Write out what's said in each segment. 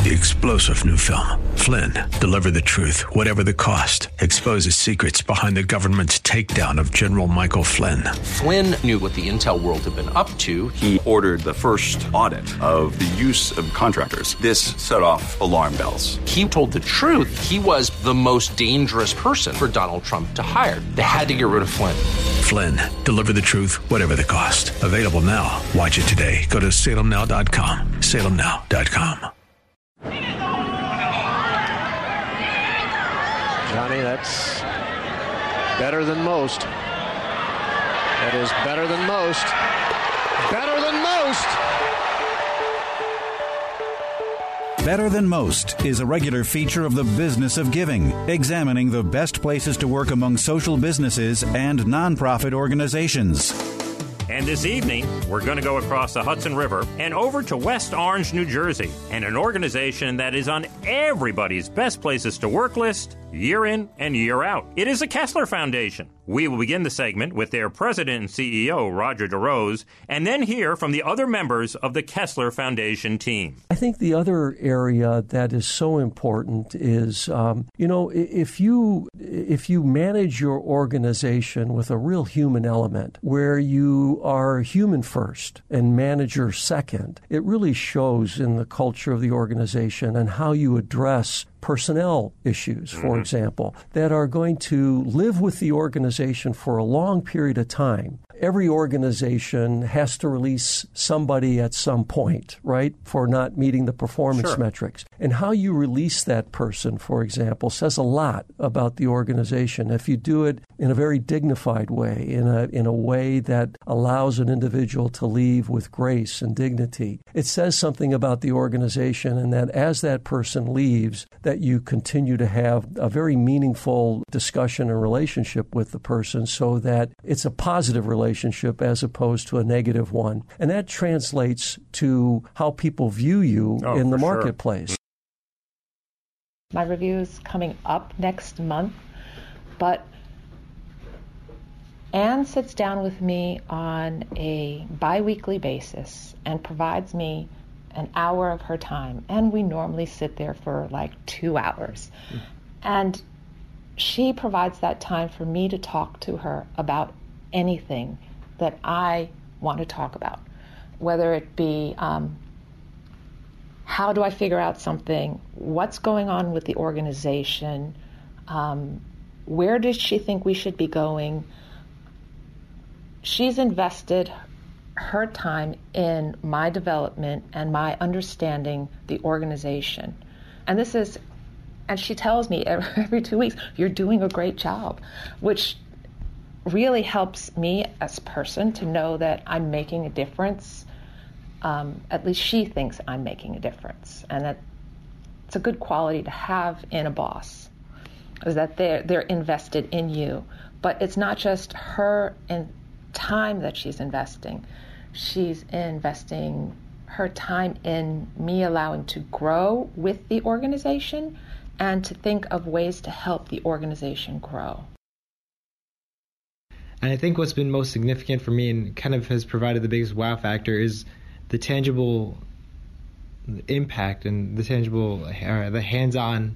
The explosive new film, Flynn, deliver the truth, whatever the cost, exposes secrets behind the government's takedown of General Michael Flynn. Flynn knew what the intel world had been up to. He ordered the first audit of the use of contractors. This set off alarm bells. He told the truth. He was the most dangerous person for Donald Trump to hire. They had to get rid of Flynn. Flynn, deliver the truth, whatever the cost. Available now. Watch it today. Go to salemnow.com. salemnow.com. Johnny, that's better than most. That is better than most. Better than most! Better Than Most is a regular feature of the Business of Giving, examining the best places to work among social businesses and nonprofit organizations. And this evening, we're going to go across the Hudson River and over to West Orange, New Jersey, and an organization that is on everybody's best places to work list year in and year out. It is the Kessler Foundation. We will begin the segment with their president and CEO, Roger DeRose, and then hear from the other members of the Kessler Foundation team. I think the other area that is so important is, if you manage your organization with a real human element, where you are human first and manager second, it really shows in the culture of the organization and how you address personnel issues, for example, that are going to live with the organization for a long period of time. Every organization has to release somebody at some point, right, for not meeting the performance metrics. And how you release that person, for example, says a lot about the organization. If you do it in a very dignified way, in a way that allows an individual to leave with grace and dignity, it says something about the organization, and that as that person leaves, that you continue to have a very meaningful discussion and relationship with the person so that it's a positive relationship as opposed to a negative one. And that translates to how people view you in the marketplace. My review is coming up next month, but Anne sits down with me on a bi-weekly basis and provides me an hour of her time, and we normally sit there for like 2 hours. And she provides that time for me to talk to her about anything that I want to talk about, whether it be how do I figure out something, what's going on with the organization, where does she think we should be going. She's invested her time in my development and my understanding the organization. And she tells me every 2 weeks, you're doing a great job, which really helps me as a person to know that I'm making a difference. At least she thinks I'm making a difference. And that it's a good quality to have in a boss, is that they're invested in you. But it's not just her and time that she's investing. She's investing her time in me allowing to grow with the organization and to think of ways to help the organization grow. And I think what's been most significant for me and kind of has provided the biggest wow factor is the tangible impact and the tangible, the hands-on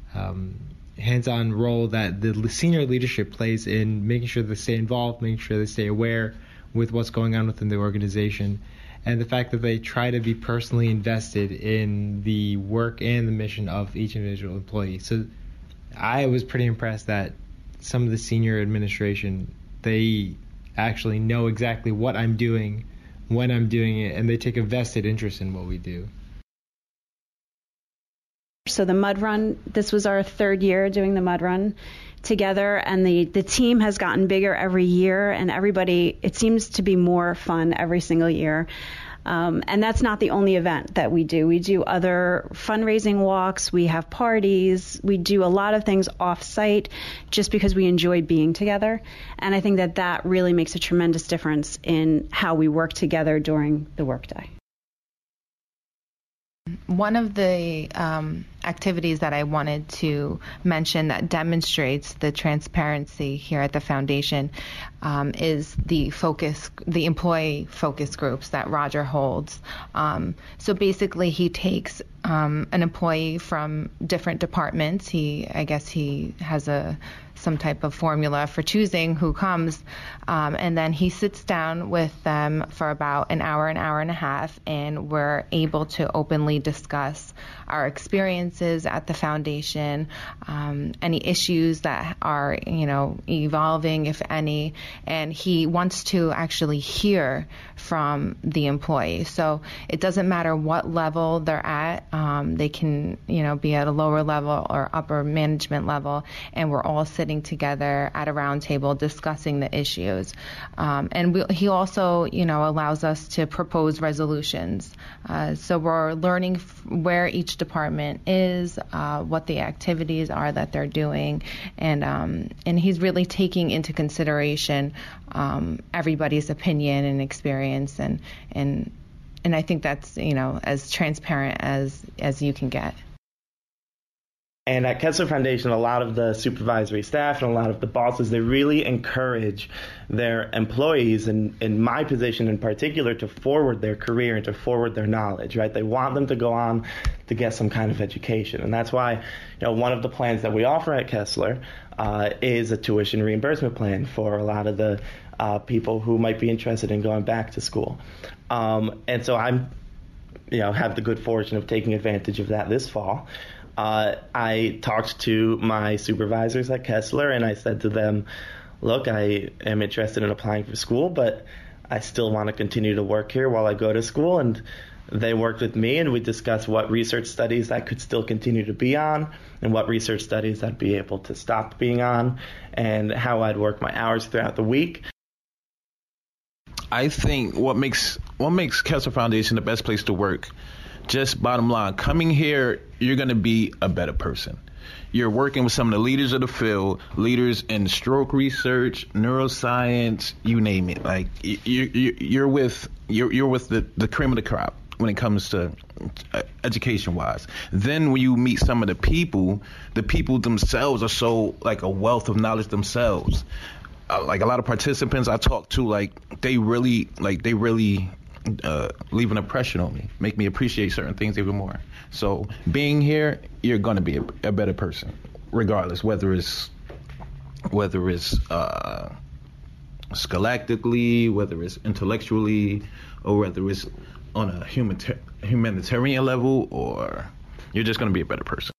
role that the senior leadership plays in making sure they stay involved, making sure they stay aware with what's going on within the organization, and the fact that they try to be personally invested in the work and the mission of each individual employee. So I was pretty impressed that some of the senior administration, they actually know exactly what I'm doing, when I'm doing it, and they take a vested interest in what we do. So the Mud Run, this was our third year doing the Mud Run together, and the team has gotten bigger every year, and everybody, it seems to be more fun every single year. And that's not the only event that we do. We do other fundraising walks, we have parties, we do a lot of things off-site just because we enjoy being together. And I think that really makes a tremendous difference in how we work together during the workday. One of the activities that I wanted to mention that demonstrates the transparency here at the foundation is the employee focus groups that Roger holds. So basically, he takes an employee from different departments. I guess he has some type of formula for choosing who comes, and then he sits down with them for about an hour and a half, and we're able to openly discuss our experiences at the foundation, any issues that are, evolving, if any, and he wants to actually hear from the employee. So it doesn't matter what level they're at. They can, be at a lower level or upper management level, and we're all sitting together at a round table discussing the issues. And he also, allows us to propose resolutions. So we're learning where each department is, what the activities are that they're doing, and he's really taking into consideration everybody's opinion and experience, and I think that's as transparent as you can get. And at Kessler Foundation, a lot of the supervisory staff and a lot of the bosses, they really encourage their employees, and in my position in particular, to forward their career and to forward their knowledge, right? They want them to go on to get some kind of education. And that's why, one of the plans that we offer at Kessler is a tuition reimbursement plan for a lot of the people who might be interested in going back to school. And so I'm, have the good fortune of taking advantage of that this fall. I talked to my supervisors at Kessler, and I said to them, look, I am interested in applying for school, but I still want to continue to work here while I go to school. And they worked with me, and we discussed what research studies I could still continue to be on and what research studies I'd be able to stop being on, and how I'd work my hours throughout the week. I think what makes Kessler Foundation the best place to work, just bottom line, coming here, you're going to be a better person. You're working with some of the leaders of the field, leaders in stroke research, neuroscience, you name it. Like you're with the cream of the crop when it comes to education wise. Then when you meet some of the people themselves are so like a wealth of knowledge themselves. Like a lot of participants I talk to, they really leave an impression on me, make me appreciate certain things even more. So being here, you're going to be a better person, regardless, whether it's scholastically, whether it's intellectually, or whether it's on a humanitarian level, or you're just going to be a better person.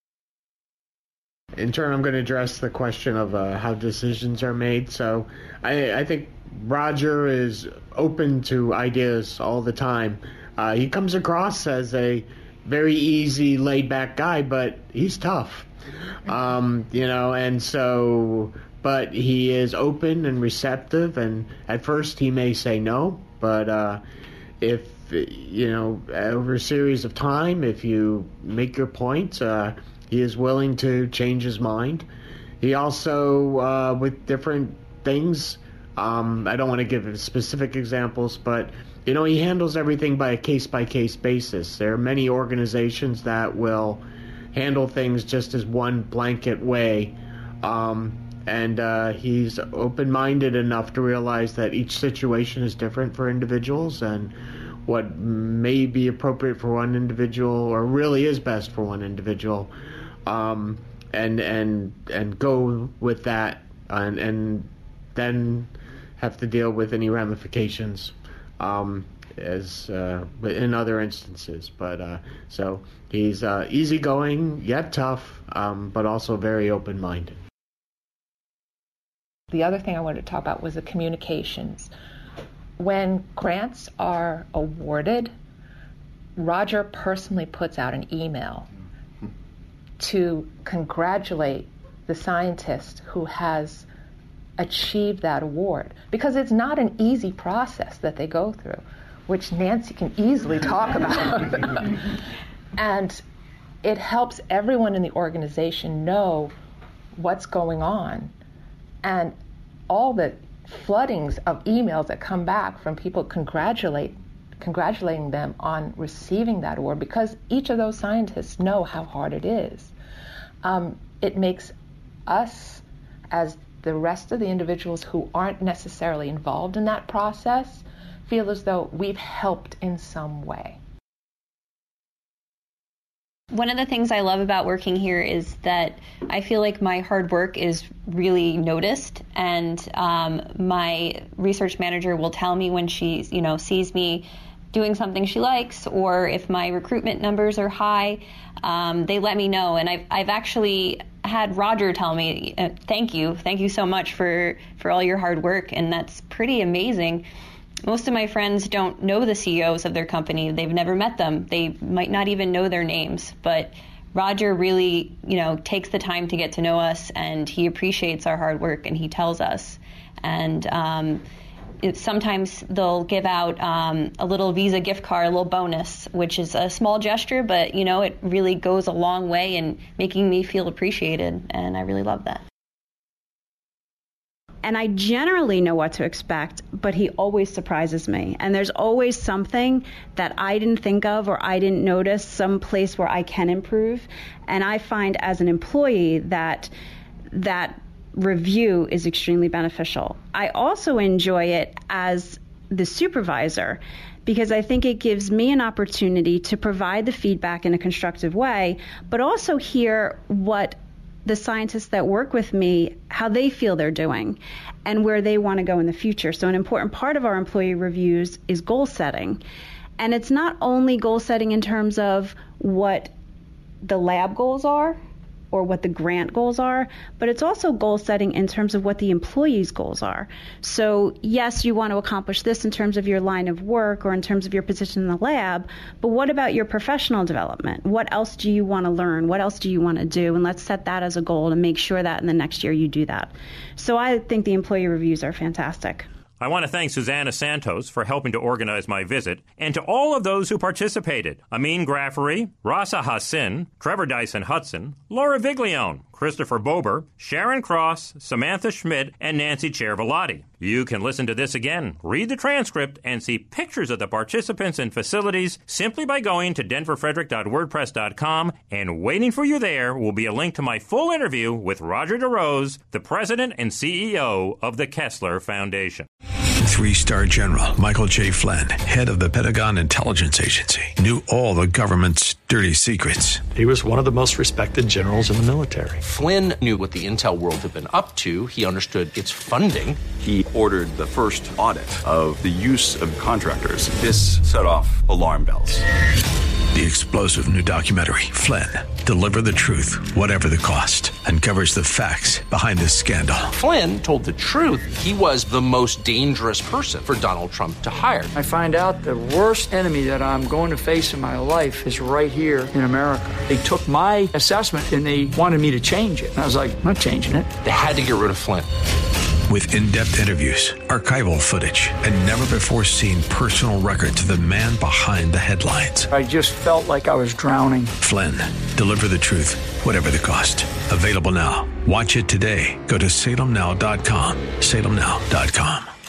In turn, I'm going to address the question of how decisions are made. So I think Roger is open to ideas all the time. He comes across as a very easy, laid-back guy, but he's tough. And so, but he is open and receptive, and at first he may say no, but if, over a series of time, if you make your point, he is willing to change his mind. He also, with different things, I don't want to give specific examples, but, he handles everything by a case-by-case basis. There are many organizations that will handle things just as one blanket way, and he's open-minded enough to realize that each situation is different for individuals, and what may be appropriate for one individual, or really is best for one individual, and go with that, and then have to deal with any ramifications as in other instances. But so he's easygoing yet tough, but also very open-minded. The other thing I wanted to talk about was the communications. When grants are awarded, Roger personally puts out an email to congratulate the scientist who has achieved that award, because it's not an easy process that they go through, which Nancy can easily talk about. And it helps everyone in the organization know what's going on. And all the floodings of emails that come back from people congratulating congratulating them on receiving that award, because each of those scientists know how hard it is. It makes us, as the rest of the individuals who aren't necessarily involved in that process, feel as though we've helped in some way. One of the things I love about working here is that I feel like my hard work is really noticed, and my research manager will tell me when she, sees me doing something she likes, or if my recruitment numbers are high, they let me know. And I've actually had Roger tell me, thank you so much for all your hard work, and that's pretty amazing. Most of my friends don't know the CEOs of their company. They've never met them. They might not even know their names. But Roger really, takes the time to get to know us, and he appreciates our hard work, and he tells us. And sometimes they'll give out a little Visa gift card, a little bonus, which is a small gesture, but, it really goes a long way in making me feel appreciated, and I really love that. And I generally know what to expect, but he always surprises me. And there's always something that I didn't think of or I didn't notice, some place where I can improve. And I find as an employee that review is extremely beneficial. I also enjoy it as the supervisor, because I think it gives me an opportunity to provide the feedback in a constructive way, but also hear what the scientists that work with me, how they feel they're doing and where they want to go in the future. So an important part of our employee reviews is goal setting. And it's not only goal setting in terms of what the lab goals are or what the grant goals are, but it's also goal setting in terms of what the employees' goals are. So yes, you want to accomplish this in terms of your line of work or in terms of your position in the lab, but what about your professional development? What else do you want to learn? What else do you want to do? And let's set that as a goal and make sure that in the next year you do that. So I think the employee reviews are fantastic. I want to thank Susanna Santos for helping to organize my visit, and to all of those who participated: Amin Graffery, Rasa Hassin, Trevor Dyson Hudson, Laura Viglione, Christopher Bober, Sharon Cross, Samantha Schmidt, and Nancy Cervelati. You can listen to this again, read the transcript, and see pictures of the participants and facilities simply by going to denverfrederick.wordpress.com, and waiting for you there will be a link to my full interview with Roger DeRose, the president and CEO of the Kessler Foundation. 3-star General Michael J. Flynn, head of the Pentagon Intelligence Agency, knew all the government's dirty secrets. He was one of the most respected generals in the military. Flynn knew what the intel world had been up to. He understood its funding. He ordered the first audit of the use of contractors. This set off alarm bells. The explosive new documentary, Flynn, Deliver the Truth, Whatever the Cost, uncovers the facts behind this scandal. Flynn told the truth. He was the most dangerous person for Donald Trump to hire. I find out the worst enemy that I'm going to face in my life is right here in America. They took my assessment and they wanted me to change it. And I was like, I'm not changing it. They had to get rid of Flynn. With in-depth interviews, archival footage, and never-before-seen personal records of the man behind the headlines. I just felt like I was drowning. Flynn, Deliver the Truth, Whatever the Cost. Available now. Watch it today. Go to salemnow.com. salemnow.com.